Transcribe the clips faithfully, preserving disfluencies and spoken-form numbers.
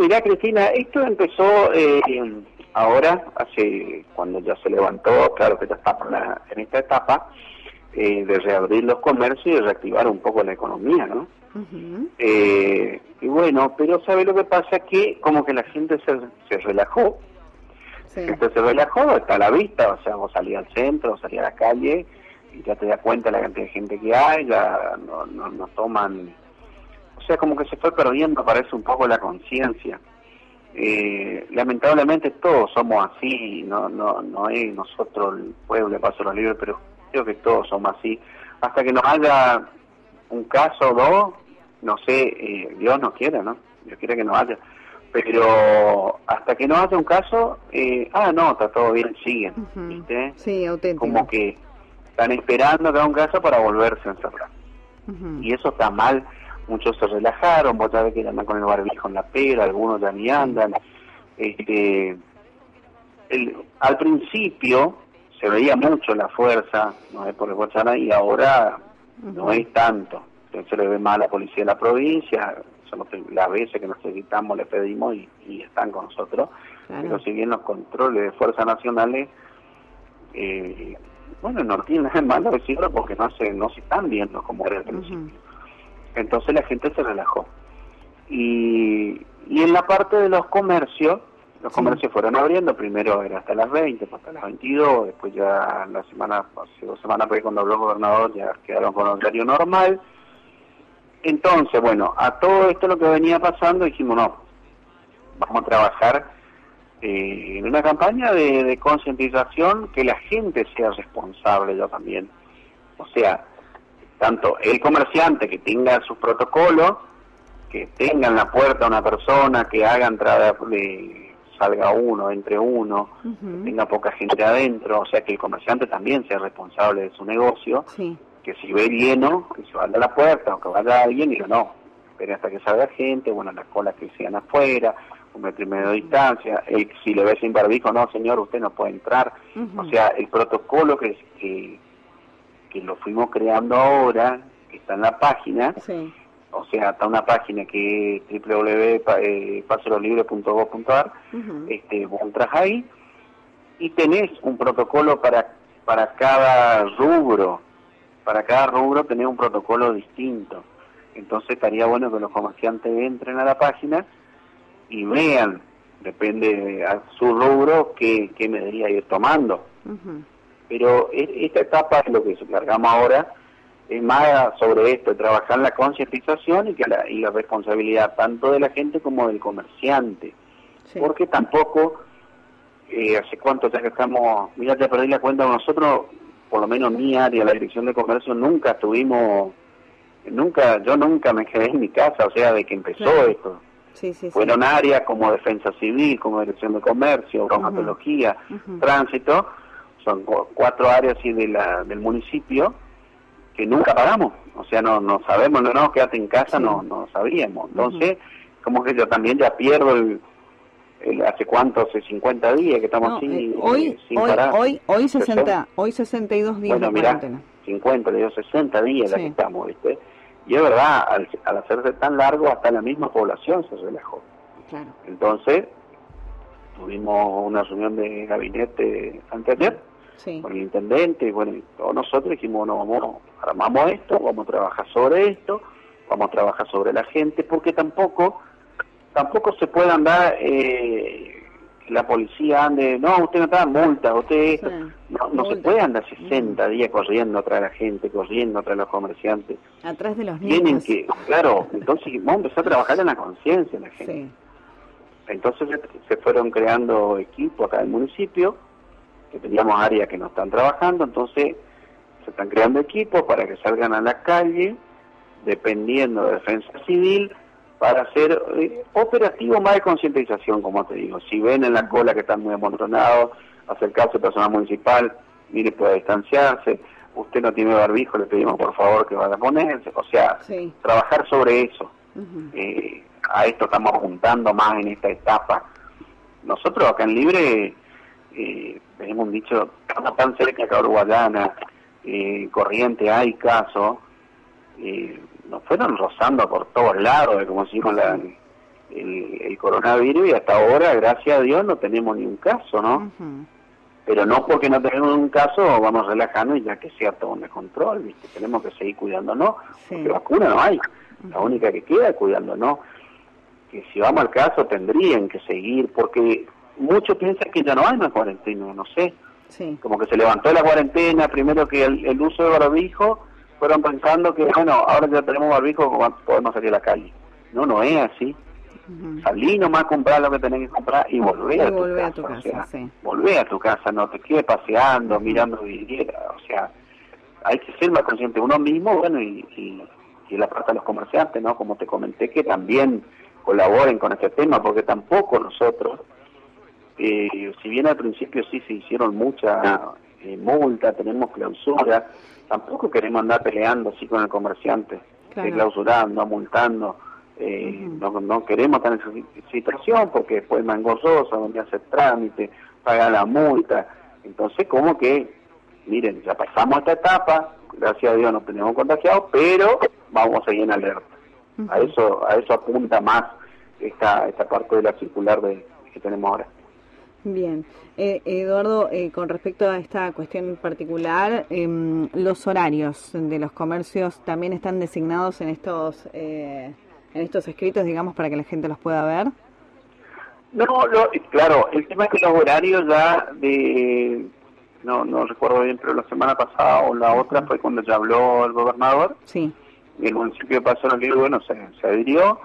mirá, Cristina, esto empezó eh, ahora, hace cuando ya se levantó, claro que ya está por la, en esta etapa, eh, de reabrir los comercios y de reactivar un poco la economía, ¿no? Uh-huh. eh, y bueno, pero ¿sabe lo que pasa? Que como que la gente se, se relajó, sí. Entonces se relajó, está a la vista, o sea, vos salís al centro, vos salís a la calle, y ya te das cuenta la cantidad de gente que hay, ya no, no, no toman... O sea, como que se fue perdiendo, parece un poco la conciencia. Eh, lamentablemente todos somos así, no no no es nosotros el pueblo, Paso de los Libres, pero creo que todos somos así. Hasta que nos haya un caso o dos, no sé, eh, Dios no quiera, ¿no? Dios quiere que no haya. Pero hasta que no haya un caso, eh, ah, no, está todo bien, siguen, uh-huh. ¿Viste? Sí, auténtico. Como que están esperando que haya un caso para volverse a encerrar. Uh-huh. Y eso está mal. Muchos se relajaron, vos sabés que andan con el barbijo en la pera, algunos ya ni andan. Este, el, al principio se veía mucho la fuerza, no es por el Guachana, y ahora uh-huh. no es tanto. Entonces se le ve más a la policía de la provincia, son las veces que nos gritamos, le pedimos y, y están con nosotros. Claro. Pero si bien los controles de fuerzas nacionales, eh, bueno, no tienen nada malo decirlo porque no se, no se están viendo como era al principio. Uh-huh. Entonces la gente se relajó. Y, y en la parte de los comercios, los sí. comercios fueron abriendo, primero era hasta las veinte, hasta las veintidós, después ya la semana, hace dos semanas, porque cuando habló el gobernador ya quedaron con horario normal. Entonces, bueno, a todo esto lo que venía pasando, dijimos, no, vamos a trabajar eh, en una campaña de, de concientización, que la gente sea responsable, yo también. O sea, tanto el comerciante que tenga sus protocolos, que tenga en la puerta una persona, que haga entrada, de, salga uno, entre uno, uh-huh. que tenga poca gente adentro, o sea que el comerciante también sea responsable de su negocio, sí. que si ve lleno, que se vaya a la puerta o que vaya alguien y diga no, espere hasta que salga gente, bueno, las colas que sean afuera, un metro y medio de distancia, el, si le ve sin barbijo, no señor, usted no puede entrar, uh-huh. o sea, el protocolo que, que que lo fuimos creando ahora, que está en la página, sí. o sea, está una página que es doble u doble u doble u punto paso de los libres punto gob punto ar, uh-huh. este, vos entras ahí y tenés un protocolo para para cada rubro, para cada rubro tenés un protocolo distinto. Entonces estaría bueno que los comerciantes entren a la página y vean, depende a su rubro, qué, qué me debería ir tomando. Uh-huh. Pero esta etapa es lo que largamos ahora, es más sobre esto, trabajar la concientización y que la, y la responsabilidad tanto de la gente como del comerciante. Sí. Porque tampoco, eh, hace cuánto ya que estamos, mira, te perdí la cuenta, nosotros, por lo menos mi área, la Dirección de Comercio, nunca estuvimos, nunca, yo nunca me quedé en mi casa, o sea, de que empezó claro. esto. Sí, sí, Fueron sí. áreas como Defensa Civil, como Dirección de Comercio, Bromatología, uh-huh. Tránsito. Son cuatro áreas así de la, del municipio que nunca pagamos, o sea, no no sabemos, no, no, quédate en casa, sí. no no sabíamos. Entonces, uh-huh. como que yo también ya pierdo el, el hace cuánto, hace cincuenta días que estamos no, así, eh, hoy, eh, sin hoy, parar. Hoy, hoy, sesenta, hoy sesenta y dos días bueno, de mirá, cuarentena. cincuenta, le digo sesenta días sí. la que estamos, ¿viste? Y es verdad, al, al hacerse tan largo, hasta la misma población se relajó. Claro. Entonces, tuvimos una reunión de gabinete anteayer, sí. con el intendente, y bueno, y todos nosotros dijimos, no, vamos, armamos esto, vamos a trabajar sobre esto, vamos a trabajar sobre la gente, porque tampoco tampoco se puede andar, eh, la policía ande, no, usted no está multa, usted esto, sí. no, no se puede andar sesenta días corriendo atrás de la gente, corriendo atrás de los comerciantes. Atrás de los niños. Tienen que, claro, entonces vamos a empezar a trabajar en la conciencia de la gente. Sí. Entonces se fueron creando equipos acá en el municipio, que teníamos áreas que no están trabajando, entonces se están creando equipos para que salgan a la calle, dependiendo de Defensa Civil, para hacer eh, operativo más de concientización, como te digo. Si ven en la cola que están muy amontonados, acercarse al personal municipal, mire, puede distanciarse, usted no tiene barbijo, le pedimos por favor que vaya a ponerse, o sea, sí. trabajar sobre eso. Uh-huh. Eh, a esto estamos juntando más en esta etapa. Nosotros acá en Libre eh, tenemos un dicho, estamos tan cerca que Uruguayana, eh, Corriente, hay casos, eh, nos fueron rozando por todos lados, como decimos, la, el, el coronavirus y hasta ahora, gracias a Dios, no tenemos ni un caso, ¿no? Uh-huh. Pero no porque no tenemos un caso vamos relajando y ya que sea todo de control, ¿viste? Tenemos que seguir cuidándonos, sí. Porque vacuna no hay, uh-huh. La única que queda es cuidándonos. Que si vamos al caso tendrían que seguir, porque muchos piensan que ya no hay más cuarentena, no sé. Sí. Como que se levantó la cuarentena, primero que el, el uso de barbijo, fueron pensando que, bueno, ahora ya tenemos barbijo, podemos salir a la calle. No, no es así. Uh-huh. Salí nomás a comprar lo que tenés que comprar y volver, y a, tu volver casa, a tu casa. O sea, sí. Volver a tu casa, no te quedes paseando, uh-huh. Mirando vidriera, o sea, hay que ser más consciente uno mismo, bueno, y, y, y la parte de los comerciantes, ¿no? Como te comenté, que también colaboren con este tema, porque tampoco nosotros, eh, si bien al principio sí se hicieron muchas eh, multas, tenemos clausura, tampoco queremos andar peleando así con el comerciante, claro. Clausurando, multando. Eh, uh-huh. no, no queremos estar en esa situación porque después es más engorroso, donde hace trámite, paga la multa. Entonces, como que, miren, ya pasamos esta etapa, gracias a Dios no tenemos contagiados, pero vamos a seguir en alerta. Uh-huh. A eso a eso apunta más esta esta parte de la circular de, que tenemos ahora. Bien. Eh, Eduardo, eh, con respecto a esta cuestión en particular, eh, los horarios de los comercios también están designados en estos... Eh, en estos escritos, digamos, para que la gente los pueda ver. No, lo, claro, el tema es que los horarios ya de, no no recuerdo bien, pero la semana pasada o la otra fue cuando ya habló el gobernador. Sí. Y el municipio de Paso de los Libres, bueno, se, se adhirió,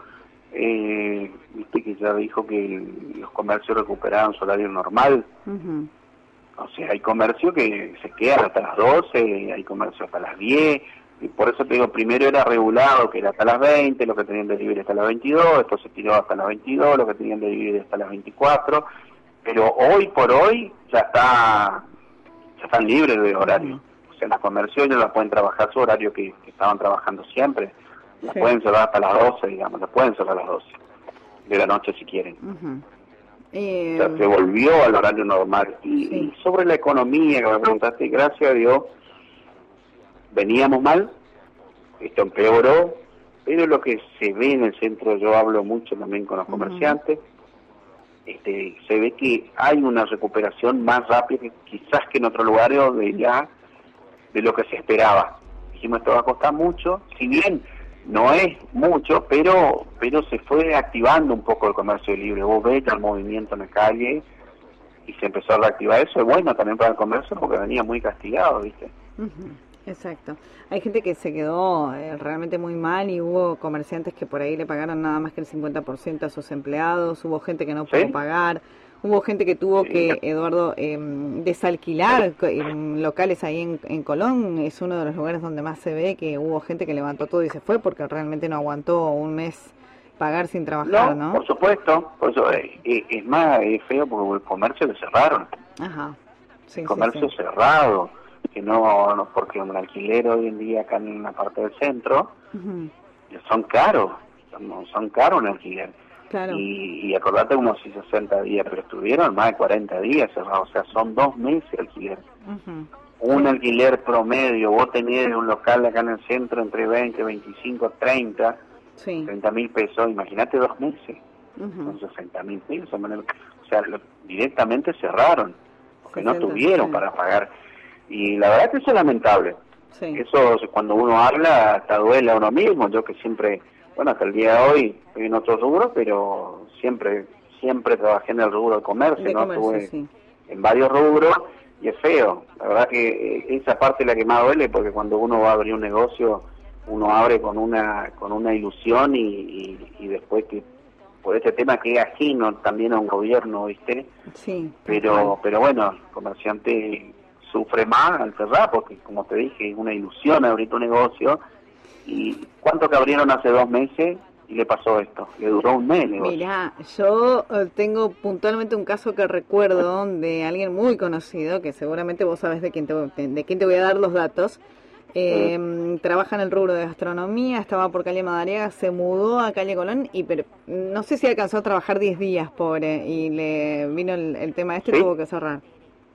eh, viste que ya dijo que el, los comercios recuperaban su horario normal. Uh-huh. O sea, hay comercio que se quedan hasta las doce, hay comercio hasta las diez, y por eso te digo, primero era regulado, que era hasta las veinte, lo que tenían de libre hasta las veintidós, después se tiró hasta las veintidós, lo que tenían de libre hasta las veinticuatro, pero hoy por hoy ya está ya están libres de horario. O sea, los comercios ya las pueden trabajar su horario que, que estaban trabajando siempre, las sí. Pueden cerrar hasta las doce, digamos, las pueden cerrar a las doce de la noche si quieren. Uh-huh. Eh... O sea, se volvió al horario normal. Y, sí. Y sobre la economía que me preguntaste, gracias a Dios, veníamos mal, esto empeoró, pero lo que se ve en el centro, yo hablo mucho también con los uh-huh. comerciantes, este, se ve que hay una recuperación más rápida que quizás que en otros lugares de ya de lo que se esperaba. Dijimos, esto va a costar mucho, si bien no es mucho, pero pero se fue activando un poco el comercio libre. Vos ves el movimiento en la calle y se empezó a reactivar. Eso es bueno también para el comercio porque venía muy castigado, ¿viste? Uh-huh. Exacto. Hay gente que se quedó eh, realmente muy mal y hubo comerciantes que por ahí le pagaron nada más que el cincuenta por ciento a sus empleados, hubo gente que no pudo ¿Sí? pagar, hubo gente que tuvo sí. que, Eduardo, eh, desalquilar eh, locales ahí en, en Colón. Es uno de los lugares donde más se ve que hubo gente que levantó todo y se fue porque realmente no aguantó un mes pagar sin trabajar, ¿no? No, por supuesto. Por eso, eh, eh, es más es feo porque el comercio lo cerraron. Ajá. Sí, el comercio sí, sí. cerrado. Que no, no, porque un alquiler hoy en día acá en la parte del centro uh-huh. son caros, son, son caros un alquiler. Claro. Y, y acordate como si sesenta días, pero estuvieron más de cuarenta días cerrados, o sea, son dos meses de alquiler. Uh-huh. Un sí. alquiler promedio, vos tenés un local acá en el centro entre veinte, veinticinco, treinta, sí. treinta mil pesos, imagínate dos meses, uh-huh. son sesenta mil pesos, o sea, lo, directamente cerraron, porque no tuvieron sí. para pagar. Y la verdad que eso es lamentable. Sí. Eso cuando uno habla hasta duele a uno mismo. Yo que siempre, bueno, hasta el día de hoy estoy en otro rubro, pero siempre siempre trabajé en el rubro del comercio, de ¿no? Comercio, Estuve sí. en varios rubros y es feo. La verdad que esa parte es la que más duele porque cuando uno va a abrir un negocio, uno abre con una con una ilusión y, y, y después que por este tema que es ajeno también a un gobierno, ¿viste? Sí. Pero, bueno. pero bueno, el comerciante sufre más al cerrar porque, como te dije, es una ilusión abrir tu negocio. ¿Y cuánto que abrieron hace dos meses y le pasó esto? Le duró un mes el negocio. Mirá, yo tengo puntualmente un caso que recuerdo de alguien muy conocido, que seguramente vos sabés de quién te, de quién te voy a dar los datos. Eh, sí. Trabaja en el rubro de gastronomía, estaba por calle Madariaga, se mudó a calle Colón y pero, no sé si alcanzó a trabajar diez días, pobre, y le vino el, el tema este y ¿Sí? tuvo que cerrar.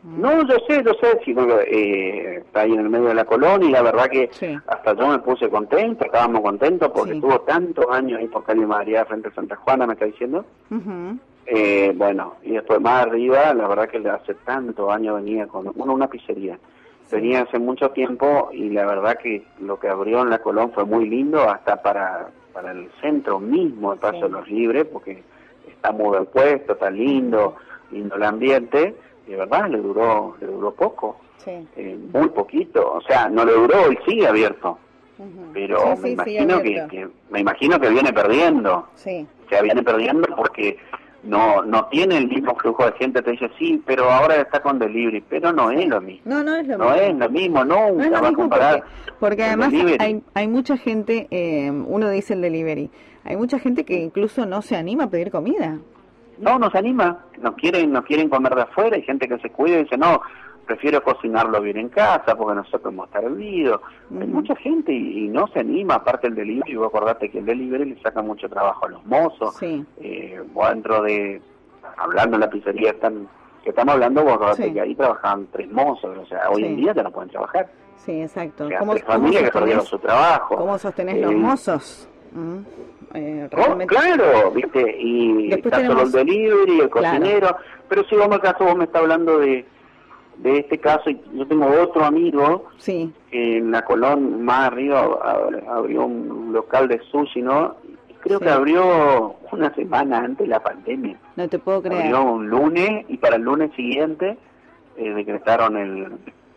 No, yo sé, yo sé, sino que eh, está ahí en el medio de la colonia y la verdad que sí. hasta yo me puse contento, estábamos contentos porque sí. estuvo tantos años ahí por calle María frente a Santa Juana, me está diciendo. Uh-huh. eh, bueno, y después más arriba, la verdad que hace tantos años venía con bueno, una pizzería. Sí. Venía hace mucho tiempo y la verdad que lo que abrió en la Colón fue muy lindo, hasta para, para el centro mismo de Paso sí. de los Libres, porque está muy bien puesto, está lindo, lindo el ambiente. De verdad le duró le duró poco, sí. eh, muy poquito, o sea, no le duró y sigue abierto, uh-huh. pero sí, me sí, imagino que, que me imagino que viene perdiendo, sí. o sea, viene perdiendo porque no no tiene el mismo flujo de gente. Te dice sí, pero ahora está con delivery, pero no sí. es lo mismo, no no es lo no mismo, es lo mismo, nunca no es lo va mismo a comparar, porque, porque además hay hay mucha gente, eh, uno dice el delivery, hay mucha gente que incluso no se anima a pedir comida. No, nos anima, nos quieren, nos quieren comer de afuera, hay gente que se cuida y dice, no, prefiero cocinarlo bien en casa porque nosotros podemos estar hervidos. Uh-huh. Hay mucha gente y, y no se anima, aparte el delivery, vos acordate que el delivery le saca mucho trabajo a los mozos, sí. eh, vos dentro de, hablando en la pizzería están, que estamos hablando, vos acordate sí. que ahí trabajaban tres mozos, o sea, hoy sí. en día ya no pueden trabajar. Sí, exacto. O sea, ¿Cómo, tres familias que perdieron su trabajo. ¿Cómo sostenés eh, los mozos? Uh-huh. Eh, realmente... oh, claro, viste, y después está tenemos... solo el delivery, el cocinero, claro. pero si vamos al caso, vos me estás hablando de de este caso, y yo tengo otro amigo sí. que en la Colón más arriba abrió un local de sushi, ¿no? Creo sí. que abrió una semana antes de la pandemia. No te puedo creer. Abrió un lunes y para el lunes siguiente eh, decretaron el,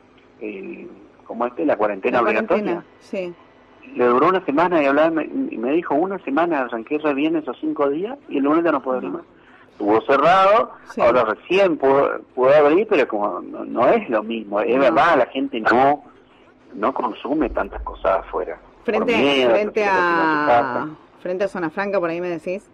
el, ¿cómo es que? La cuarentena la obligatoria. Cuarentena, sí. Le duró una semana y hablaba y me dijo una semana, arranqué re bien esos cinco días y el lunes ya no puedo abrir más. Estuvo cerrado, sí. ahora recién pudo, pudo abrir, pero como no, no es lo mismo, es no. verdad, la gente no no consume tantas cosas afuera. Frente, miedo, frente a frente a Zona Franca, por ahí me decís.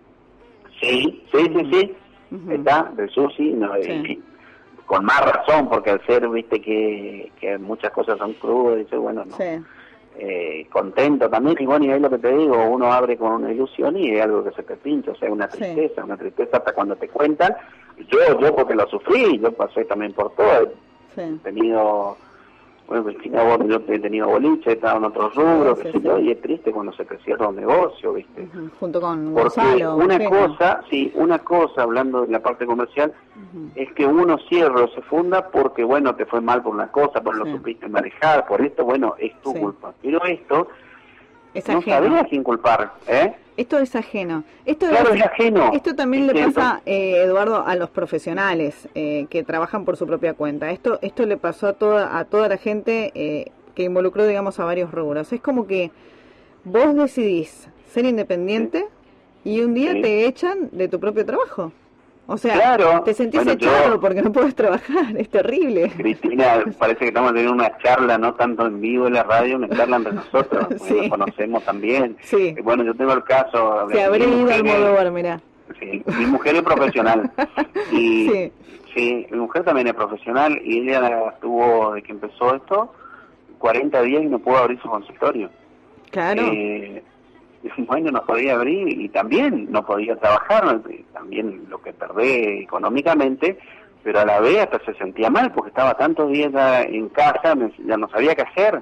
Sí, sí, sí, sí, uh-huh. está, del sushi, no, sí. y, con más razón, porque al ser, viste, que, que muchas cosas son crudas, dice, bueno, no. Sí. Eh, contento también, y bueno, y ahí lo que te digo, uno abre con una ilusión y es algo que se te pincha, o sea, una tristeza, sí. una tristeza hasta cuando te cuentan. Yo, yo porque lo sufrí, yo pasé también por todo, sí. he tenido, bueno, yo he tenido boliche, he estado en otros rubros, sí, sí, sí. y es triste cuando se te cierra un negocio, ¿viste? Uh-huh. Junto con porque Gonzalo, una Gonzalo. cosa, sí, una cosa, hablando de la parte comercial, uh-huh. es que uno cierra o se funda porque, bueno, te fue mal por una cosa, por sí. lo supiste manejar, por esto, bueno, es tu sí. culpa. Pero esto, es no ajeno. sabés a quién culpar, ¿eh? Esto es ajeno. Esto claro, es, es ajeno. Esto también es le cierto. pasa, eh, Eduardo, a los profesionales eh, que trabajan por su propia cuenta. Esto esto le pasó a toda a toda la gente eh, que involucró, digamos, a varios rubros. Es como que vos decidís ser independiente sí. y un día sí. te echan de tu propio trabajo. O sea, claro. te sentís bueno, echado yo, porque no puedes trabajar, es terrible. Cristina, parece que estamos teniendo una charla, no tanto en vivo en la radio, una charla entre nosotros, sí. nos conocemos también. Sí. Bueno, yo tengo el caso... Se habría ido al modo mirá. Sí, mi mujer es profesional. y sí. sí, mi mujer también es profesional y ella estuvo, de que empezó esto, cuarenta días y no pudo abrir su consultorio. Claro. Eh, bueno, no podía abrir y también no podía trabajar, también lo que perdé económicamente, pero a la vez hasta se sentía mal porque estaba tantos días en casa, ya no sabía qué hacer.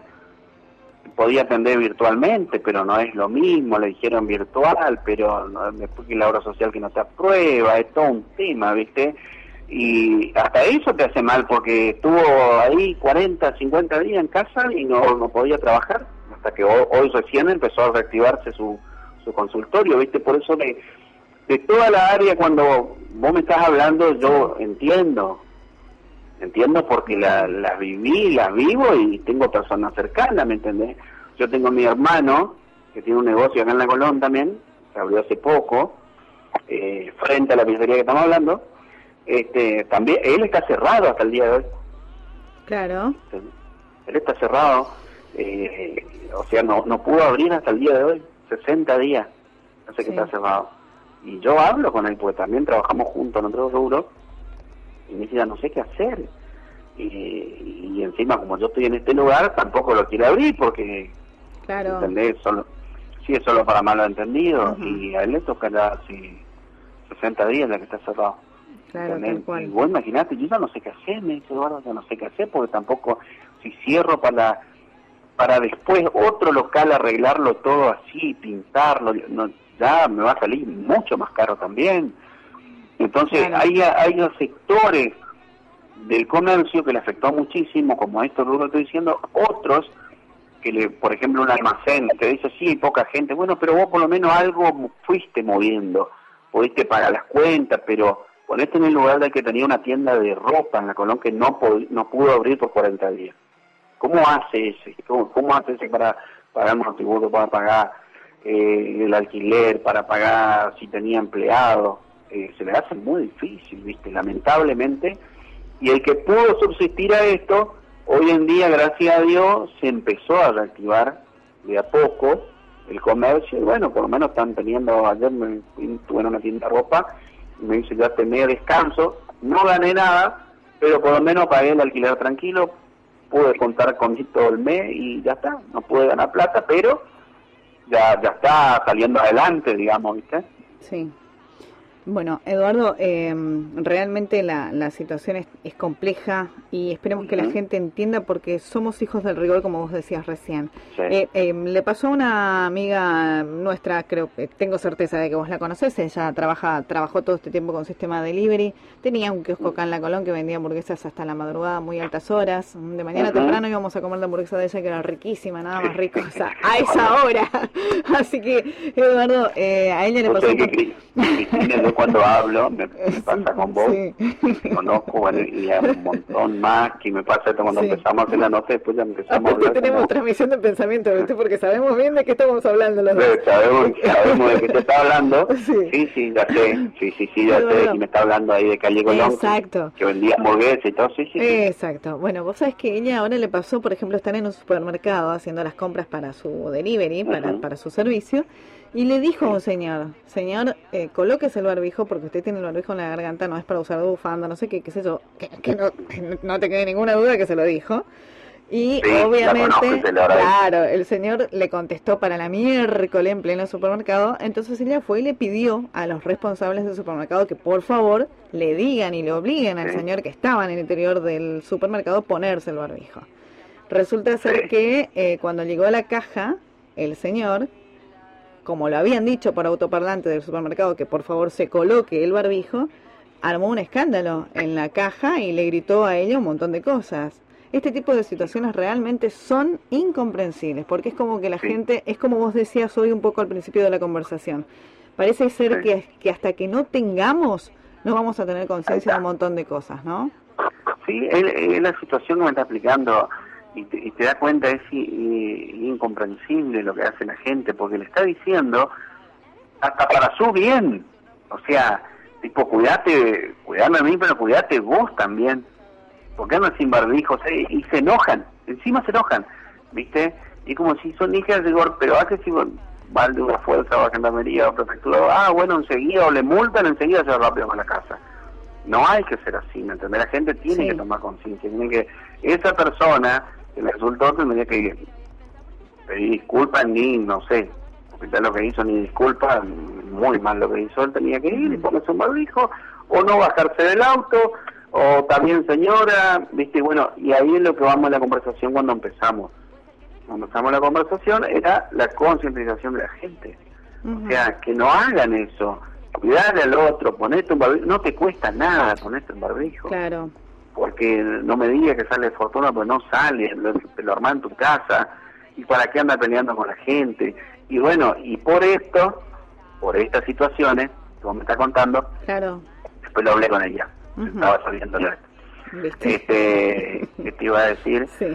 Podía atender virtualmente, pero no es lo mismo, le dijeron virtual, pero no, después que la obra social que no te aprueba, es todo un tema, ¿viste? Y hasta eso te hace mal porque estuvo ahí cuarenta, cincuenta días en casa y no, no podía trabajar. Hasta que hoy, hoy recién empezó a reactivarse su, su consultorio, ¿viste? Por eso de, de toda la área, cuando vos me estás hablando, yo entiendo, entiendo porque las la viví, las vivo y tengo personas cercanas, ¿me entendés? Yo tengo a mi hermano, que tiene un negocio acá en La Colón también, que abrió hace poco, eh, frente a la pizzería que estamos hablando, este también, él está cerrado hasta el día de hoy. Claro. Él está cerrado. Eh, o sea, no no pudo abrir hasta el día de hoy, sesenta días, hace que sí. está cerrado. Y yo hablo con él, porque también trabajamos juntos en otros rubros, y me dice, ya no sé qué hacer. Y, y encima, como yo estoy en este lugar, tampoco lo quiere abrir, porque, claro. ¿entendés? Solo, sí, es solo para malos entendidos, uh-huh. y a él le toca ya así sesenta días la que está cerrado. Claro, tal cual. Y vos imaginate, yo ya no sé qué hacer, me dice Eduardo, ya no sé qué hacer, porque tampoco, si cierro para para después otro local arreglarlo todo así, pintarlo, no, ya me va a salir mucho más caro también. Entonces, claro, hay, hay sectores del comercio que le afectó muchísimo, como esto que estoy diciendo, otros que, le, por ejemplo, un almacén que dice, sí, hay poca gente, bueno, pero vos por lo menos algo fuiste moviendo, pudiste pagar las cuentas, pero ponete en el lugar de que tenía una tienda de ropa en la Colón que no, no pudo abrir por cuarenta días. ¿Cómo hace ese? ¿Cómo, cómo hace ese para pagar monotributo, para pagar eh, el alquiler, para pagar si tenía empleado? Eh, se le hace muy difícil, ¿viste? Lamentablemente. Y el que pudo subsistir a esto, hoy en día, gracias a Dios, se empezó a reactivar de a poco el comercio. Y bueno, por lo menos están teniendo, ayer me tuve en una tienda de ropa, y me dice, ya tenía descanso, no gané nada, pero por lo menos pagué el alquiler tranquilo, pude contar con todo el mes y ya está, no pude ganar plata, pero ya, ya está saliendo adelante, digamos, ¿viste? Sí. Bueno, Eduardo, eh, realmente la, la situación es, es compleja y esperemos que uh-huh. la gente entienda porque somos hijos del rigor, como vos decías recién. Sí. Eh, eh, le pasó a una amiga nuestra, creo que tengo certeza de que vos la conocés, ella trabaja, trabajó todo este tiempo con sistema delivery, tenía un kiosco acá en La Colón que vendía hamburguesas hasta la madrugada, muy altas horas, de mañana uh-huh. temprano íbamos a comer la hamburguesa de ella que era riquísima, nada más rico, o sea, a esa hora. Así que, Eduardo, eh, a ella le pasó... Yo cuando hablo, me, me pasa con vos, sí. conozco, bueno, y hay un montón más, que me pasa esto cuando sí. empezamos a hacer la nota, después ya empezamos Aparte a hablar. tenemos como... transmisión de pensamiento, ¿viste? Porque sabemos bien de qué estamos hablando los dos. Sabemos, sabemos de qué te está hablando, sí, sí, sí ya sé, sí, sí, sí, ya bueno, sé, bueno. Y me está hablando ahí de Calle Colón, exacto. Que, que vendía hamburguesas y todo, sí, sí, sí. Exacto, bueno, vos sabés que ella ahora le pasó, por ejemplo, estar en un supermercado haciendo las compras para su delivery, para, uh-huh. para su servicio, y le dijo a un señor, señor, eh, colóquese el barbijo porque usted tiene el barbijo en la garganta, no es para usar bufanda, no sé qué, qué sé yo, que, que no, no te quede ninguna duda que se lo dijo. Y sí, obviamente, claro, el señor le contestó para la miércoles en pleno supermercado, entonces ella fue y le pidió a los responsables del supermercado que por favor le digan y le obliguen al sí. señor que estaba en el interior del supermercado ponerse el barbijo. Resulta ser sí. que eh, cuando llegó a la caja, el señor... como lo habían dicho por autoparlante del supermercado que por favor se coloque el barbijo, armó un escándalo en la caja y le gritó a ella un montón de cosas. Este tipo de situaciones realmente son incomprensibles, porque es como que la sí. gente, es como vos decías hoy un poco al principio de la conversación, parece ser sí. que, que hasta que no tengamos, no vamos a tener conciencia de un montón de cosas, ¿no? Sí, es, es la situación que me está explicando. Y te, y te das cuenta, es i, i, incomprensible lo que hace la gente, porque le está diciendo hasta para su bien, o sea, tipo, cuidate, cuidame a mí, pero cuidate vos también, porque andan sin barbijos, eh, y se enojan, encima se enojan, ¿viste? Y como si son hijas de rigor, pero hace si van de una fuerza o a gendarmería o prefectura, ah, bueno, enseguida, o le multan, enseguida se va rápido para la casa. No hay que ser así, ¿me entiendes? La gente tiene sí. que tomar conciencia, tiene que, esa persona que le resultó tendría que pedir disculpas, ni, no sé, porque lo que hizo ni disculpas, muy mal lo que hizo, él tenía que ir y ponerse un barbijo, o no bajarse del auto, o también señora, viste, bueno, y ahí es lo que vamos a la conversación cuando empezamos. Cuando empezamos la conversación era la concientización de la gente, uh-huh. o sea, que no hagan eso, cuidarle al otro, ponerte un barbijo, no te cuesta nada ponerte un barbijo. Claro. Porque no me digas que sale de fortuna, pues no sale, lo, te lo armás en tu casa, y para qué anda peleando con la gente. Y bueno, y por esto, por estas situaciones, que vos me estás contando, claro. después lo hablé con ella, uh-huh. estaba saliendo la... Este, ¿qué te iba a decir? Sí.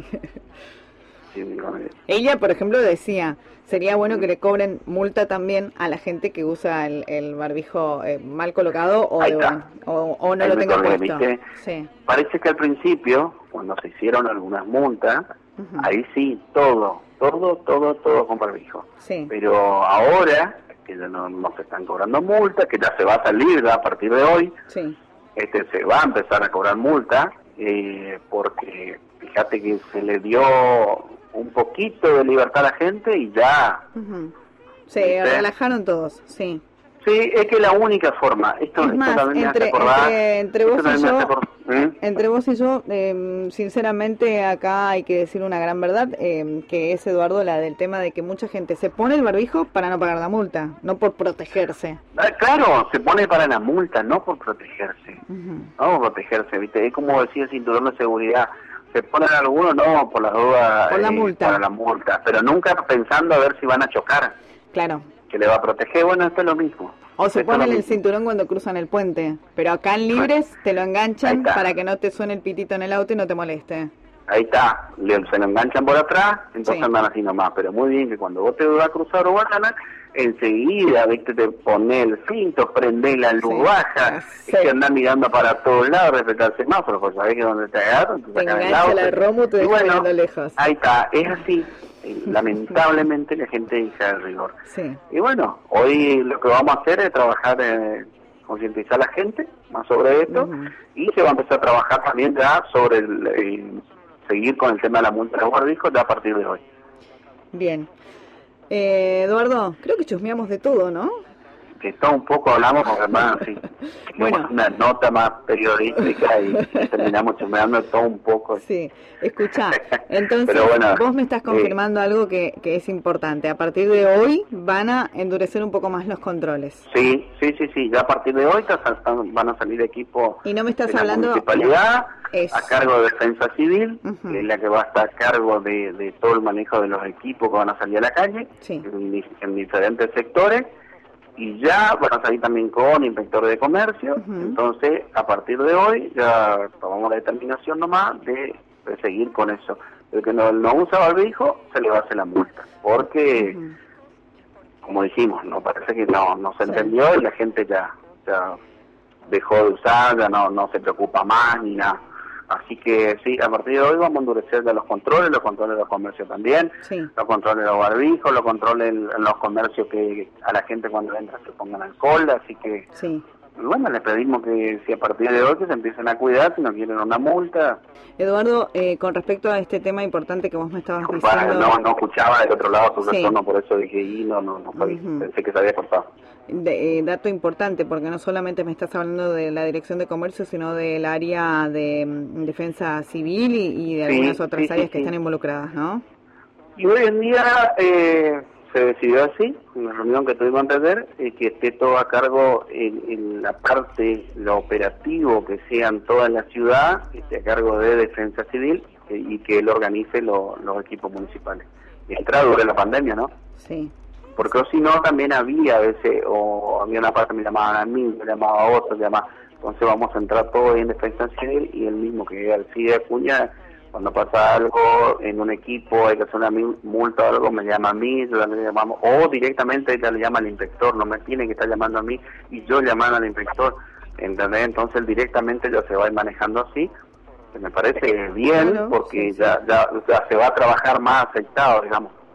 Sí, ella, por ejemplo, decía, sería bueno que le cobren multa también a la gente que usa el, el barbijo eh, mal colocado o, de, o, o no Ahí lo tenga colgué, puesto. Sí. Parece que al principio, cuando se hicieron algunas multas, uh-huh. ahí sí, todo, todo, todo, todo con barbijo. Sí. Pero ahora, que ya no, no se están cobrando multas, que ya se va a salir ya a partir de hoy, sí. este se va a empezar a cobrar multa, eh, porque fíjate que se le dio un poquito de libertad a la gente y ya uh-huh. se ¿viste? Relajaron todos, sí. Sí, es que la única forma, esto, es más, esto también entre, me hace acordar, entre, entre vos y yo, acordar, ¿eh? entre vos y yo, eh, sinceramente acá hay que decir una gran verdad, eh, que es, Eduardo, la del tema de que mucha gente se pone el barbijo para no pagar la multa, no por protegerse. Ah, claro, se pone para la multa, no por protegerse, Uh-huh. no por protegerse, ¿viste? Es como decía el cinturón de seguridad, se ponen algunos, no, por las dudas, por la eh, multa. para la multa, pero nunca pensando a ver si van a chocar. Claro. Que le va a proteger, bueno, esto es lo mismo. O se esto ponen el mismo. cinturón cuando cruzan el puente, pero acá en Libres te lo enganchan para que no te suene el pitito en el auto y no te moleste. Ahí está, le, se lo enganchan por atrás, entonces sí. Andan así nomás, pero muy bien que cuando vos te vas a cruzar o vas a ganar, enseguida, viste, te pones el cinto, prendés la luz sí. baja, sí. Es que andás mirando para todos lados, respetar el semáforo, pues sabés que donde te agarran, te, te engancha la romo, te deja bueno, mirando lejos. Ahí está, es así. Lamentablemente la gente deja el rigor. Sí. Y bueno, hoy lo que vamos a hacer es trabajar, eh, concientizar a la gente más sobre esto, uh-huh. Y se va a empezar a trabajar también ya sobre el, el seguir con el tema de la multa de los barbijos ya a partir de hoy. Bien. Eh, Eduardo, creo que chusmeamos de todo, ¿no? Que todo un poco hablamos, porque además sí, bueno, una nota más periodística y, y terminamos chusmeando todo un poco. Sí, escuchá, entonces bueno, vos me estás confirmando eh, algo que, que es importante. A partir de hoy van a endurecer un poco más los controles. Sí, sí, sí, sí, ya a partir de hoy van a salir equipos y no me estás de la hablando municipalidad eso. A cargo de Defensa Civil, uh-huh. Que es la que va a estar a cargo de, de todo el manejo de los equipos que van a salir a la calle, sí. en, en diferentes sectores. Y ya van a salir también con inspector de comercio, uh-huh. Entonces a partir de hoy ya tomamos la determinación nomás de, de seguir con eso. El que no, no usa barbijo se le va a hacer la multa, porque uh-huh. Como dijimos, no parece que no no se sí. entendió y la gente ya ya dejó de usar, ya no no se preocupa más ni nada. Así que sí, a partir de hoy vamos a endurecer de los controles, los controles de los comercios también, sí. Los controles de los barbijos, los controles en los comercios que a la gente cuando entra se pongan alcohol, así que sí. Bueno, les pedimos que si a partir de hoy que se empiecen a cuidar, si no quieren una multa. Eduardo, eh, con respecto a este tema importante que vos me estabas Disculpa, diciendo... No, no escuchaba del otro lado tu sí. retorno, por eso dije, y no, no, no sabía, uh-huh. Pensé que se había cortado. De, eh, dato importante, porque no solamente me estás hablando de la Dirección de Comercio, sino del área de um, Defensa Civil y, y de sí, algunas otras sí, áreas sí, que sí. están involucradas, ¿no? Y hoy en día eh, se decidió así, en la reunión que tuvimos antes de ayer, eh, que esté todo a cargo en, en la parte, lo operativo, que sean toda la ciudad, que esté a cargo de Defensa Civil eh, y que él organice lo, los equipos municipales. Mientras dure la pandemia, ¿no? Sí. Porque si no, también había a veces, o había una parte que me llamaban a mí, me llamaba a otro, llamaba, entonces vamos a entrar todos en Defensa Civil y el mismo que Alcide Acuña, cuando pasa algo en un equipo, hay que hacer una multa o algo, me llama a mí, yo le llamamos, o directamente ella le llama al inspector, no me tiene que estar llamando a mí y yo llamando al inspector, ¿entendés? Entonces él directamente ya se va a ir manejando así, que me parece bien, porque ya, ya, ya se va a trabajar más aceptado, digamos.